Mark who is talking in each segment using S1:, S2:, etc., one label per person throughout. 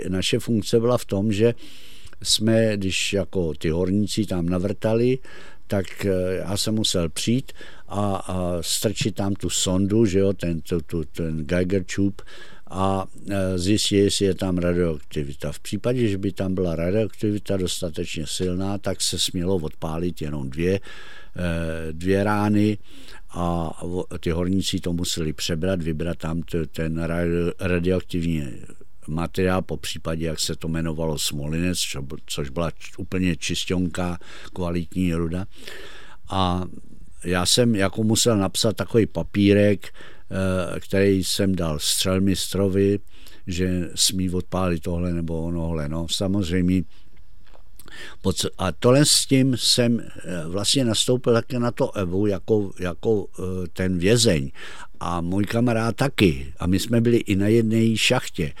S1: Naše funkce byla v tom, že jsme, když jako ty horníci tam navrtali, tak já jsem musel přijít a strčit tam tu sondu, že jo, ten Geiger tube a zjistit, jestli je tam radioaktivita. V případě, že by tam byla radioaktivita dostatečně silná, tak se smělo odpálit jenom dvě rány a ty horníci to museli přebrat, vybrat tam ten radioaktivní materiál, po případě, jak se to jmenovalo smolinec, což byla úplně čisťonká kvalitní ruda. A já jsem jako musel napsat takový papírek, který jsem dal střelmistrovi, že smí odpálit tohle nebo onohle. No, samozřejmě. A tohle s tím jsem vlastně nastoupil také na to EVU jako ten vězeň. A můj kamarád taky. A my jsme byli i na jedné šachtě.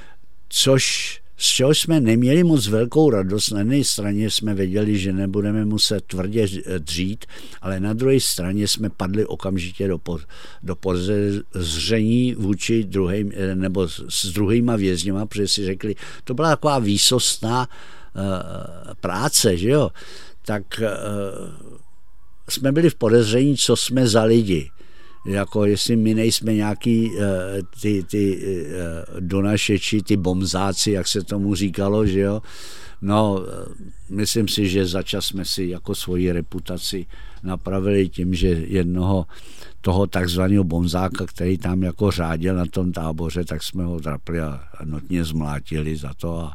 S1: Z čeho jsme neměli moc velkou radost. Na jedné straně jsme věděli, že nebudeme muset tvrdě dřít, ale na druhé straně jsme padli okamžitě do podezření vůči druhým, nebo s druhýma vězněma, protože si řekli, to byla taková výsostná práce, že jo? Tak jsme byli v podezření, co jsme za lidi. Jako jestli my nejsme nějaký ty donašeči, ty bomzáci, jak se tomu říkalo, že jo. No, myslím si, že začas jsme si jako svoji reputaci napravili tím, že jednoho toho takzvaného bomzáka, který tam jako řádil na tom táboře, tak jsme ho drapli a notně zmlátili za to